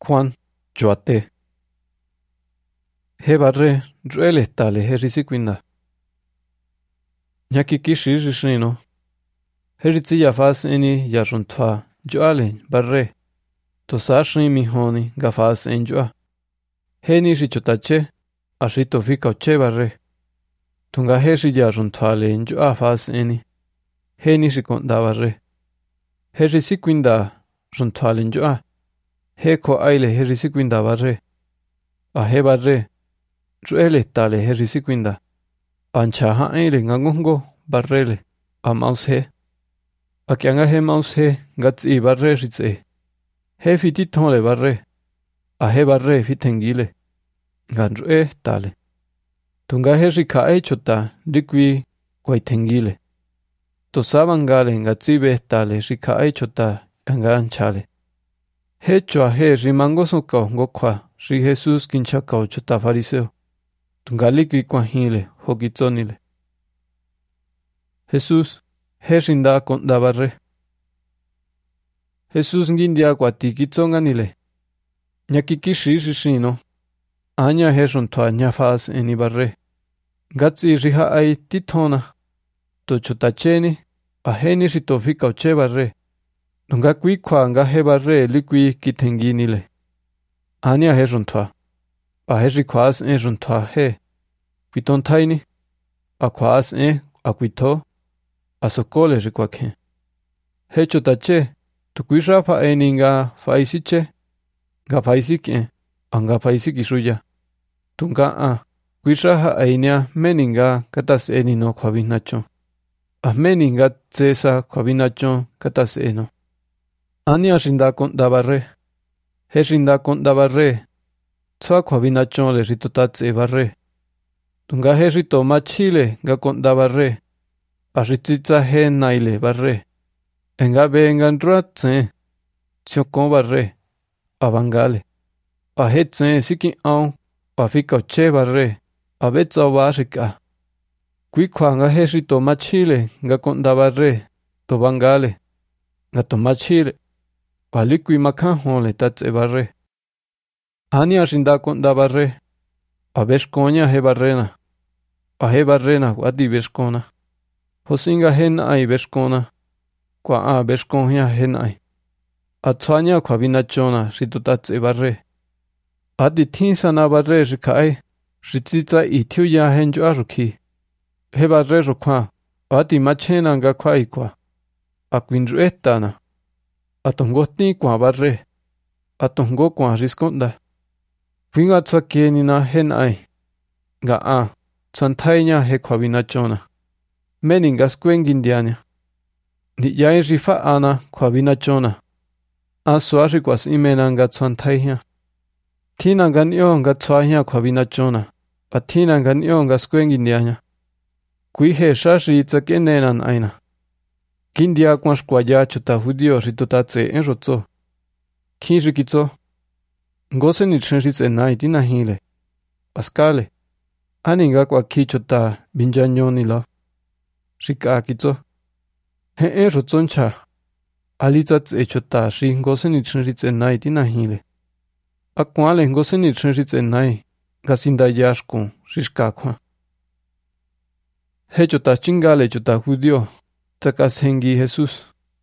Juan choate. He barre ruele tale he risikwinda. Nyaki kishi rishino. He ritsi yafas eni yaruntwa joale barre. To sashi mi honi gafas enjoa. He ni richotache ashito fika oche barre. Tunga he yaruntwa le enjoa fas eni. He ni rikonda barre. He risikwinda runtwa le enjoa. He ko aile he risikwinda barre. A he barre. Ruele tale he risikwinda. Ancha haile ngangongo barrele. A maus he. A kianga he maus he gatsi barre ritse. He fititon le barre. A he barre fitengile. Ngan rue tale. Tunga he rikae chota dikwi kwaitengile. To sabangale gatsi be tale rikae chota anganchale. He choa he rimango sokao ngokwa ri Jesus kinchakao chota fariseo. Tungalikwi kwa hile hokitzonile. Jesus he rinda konda barre. Jesus ngindia kwa tikitzonganile. Nyakikishi rishino. Anya he rontwa nyafas eni barre. Gatsi riha ai titona. To chotacheni a he ni ritofika oche barre. Nunga kui kwa nga he barre likwi kitenginile. Anya he rontwa. A he rikwas en rontwa he. Kwiton taini. A kwas en a kwito. A sokole rikwakhe. He chotache. Tu kui rafa eni nga faisiche. Nga faisik en. Anga faisik isuya. Tunga a. Kui raha ainia meninga katas eni no kwabinacho. A meninga tsesa kwabinacho katas eno. Ania rinda konda barre. He rinda konda barre. Tsua kwabinacho le ritotatse barre. Tunga he rito machile ga konda barre. A rititza he naile barre. Enga be enganrua tse. Tsiokon barre. A bangale. A he tse siki aon. A fika oche barre. A betza obarika. Kui kwa nga he rito machile ga konda barre. To bangale. Nga to machile. A likwi makanhon le tatse barre. Ania rinda konda barre. A beshkonya he barrena. A he barrena wadi beshkona. Hosinga he naai beshkona. Kwa a beshkonya he naai. A tsanya kwa binachona ritotatse barre. Adi tinsa na barre rikae. Rititza itiuya henjo aruki. He barre rukwa. Adi machena nga kwa ikwa. A kwinru etana. A tongotni kwa barre. A tongo kwa riskonda. Winga tswa kienina he naai. Nga a. Tsantainya he kwa binachona. Meninga skwengindianya. Ni yai rifa ana kwa binachona. A suari kwa simena nga tsantainya. Tina nga nio nga tswanya kwa binachona. A tina nga nio nga skwengindianya. Kui he shashi itzakenenan aina. Kindia kwa shkwaya chuta hudio ritotatse en rotso. Kinrikitzo. Ngose ni trenritze nai tina hile. Paskale. Aninga kwa kichota binjanyoni la. Rika kitzo. He en rotsoncha. Alitatse chota ri ngose ni trenritze nai tina hile. Akwale ngose ni trenritze nai. Gasinda yashkon rishka kwa. He chota chingale chota hudio. Takas hengi Jesus.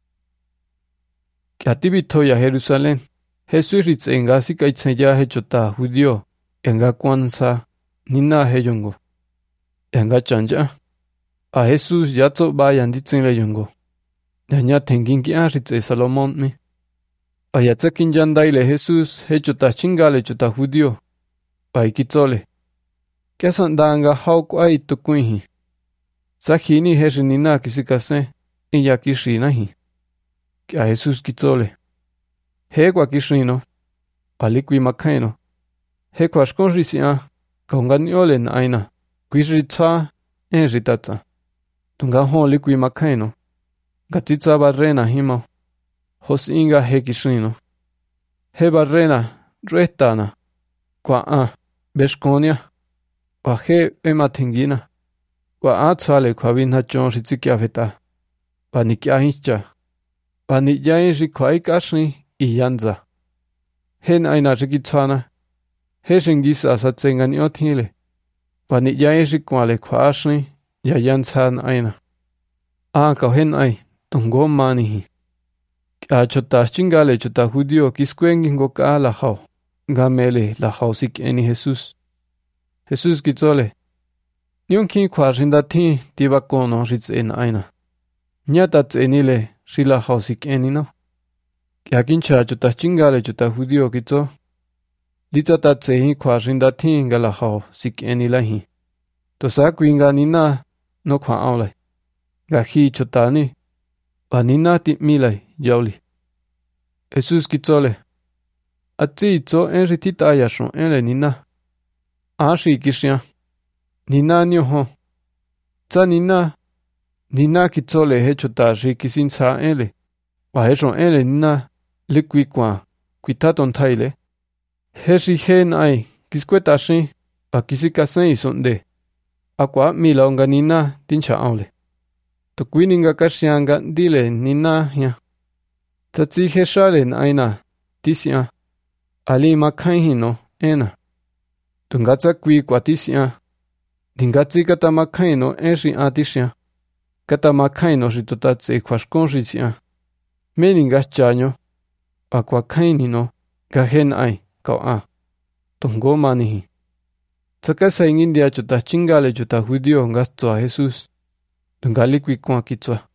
Kiatibito ya Jerusalén. Jesus ritze enga sikaitse ya he chota hudio. Enga kwanza. Nina he yongo. Enga chanja. A Jesus yatso bayan ditzen le yongo. Nyanya tengingi a ritze Salomón mi. A yatsakin yandaile Jesus he chota chingale chota hudio. A ikitzole. Kiasandanga hauk a itukuihi. Sakini he rinina kisikase. Inya kishinahi. Kia Jesus kitzole. He kwa kishino. Alikwi makaino. He kwa shkonrisia. Kaunganyole na aina. Kwisritsa en ritatsa. Tunga hon likwi makaino. Gatitsa barrena himo. Hos inga he kishino. He barrena retana. Kwa a. Beshkonia. Wa he ematengina. Wa a tsale kwa binachon ritzikia veta. Wa nikia hincha. Wa nikia inri kwa ikashni iyanza. hen aina rikitsana. He shingisa sa tsengan yothile. Pani ya shikwale kwashni ya yansan aina. Kau hen ai tungo manihi. Kya chota chingale chota judío kiskuengi ngoka la jao. Gamele la jao sik eni Jesús. Jesús kitzole. Nyonki kwa rindathi tiba kono ritz en aina. Nyata enile shila jao sik eni no. Kya kincha chota chingale chota judío kitzo. Litzata tsehi kwa rindathi ngala jao sik eni lahi. Tosa kuinga nina no kwa aule. Gahi chotani. Vanina timilai yauli. Jesús kitzole. Atzi itzo en ritita ayashon en le nina. Ashi kishya. Nina nyoho. Tza nina kitzole he chota shi kisin sa en le. Waheshon en le nina likwi kwa kuitaton taile. He shi hen ai kiskweta shi a kisika sen isonde. Akwa mila onga nina tincha aule. To kuininga kashianga dile nina ya. Tatsi he shale na aina tisya. Ali makhaihino ena. Tungatsa kui kwa tisya. Dingatsi kata makhaino enshi atisya. Kata makhaino ritotatse kwashkon risya. Meninga chanyo. Akwa khainino gahen ai kau a. Tungo manihi. Tsakasa ingindia chota chingale chota judío ngastwa Jesús. Tungalikwi kwa kitzwa.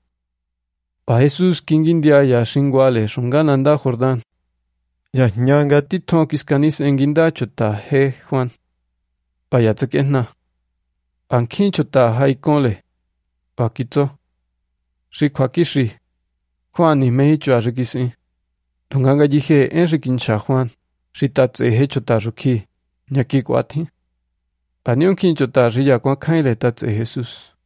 Pa Jesús kingindia ya shingwale shungananda Jordán. Ya nyanga tithon kiskanis enginda chota he Juan. Pa ya tsakena. Ankhin chota haikonle. Pa kitzo. Shikwa kishi. Juan ni mehi chua rikisi. Tunganga jihe enrikincha Juan. Shitatse he chota ruki. Nyaki kwati. Anion kin chota riya kwa kaile tatse Jesús.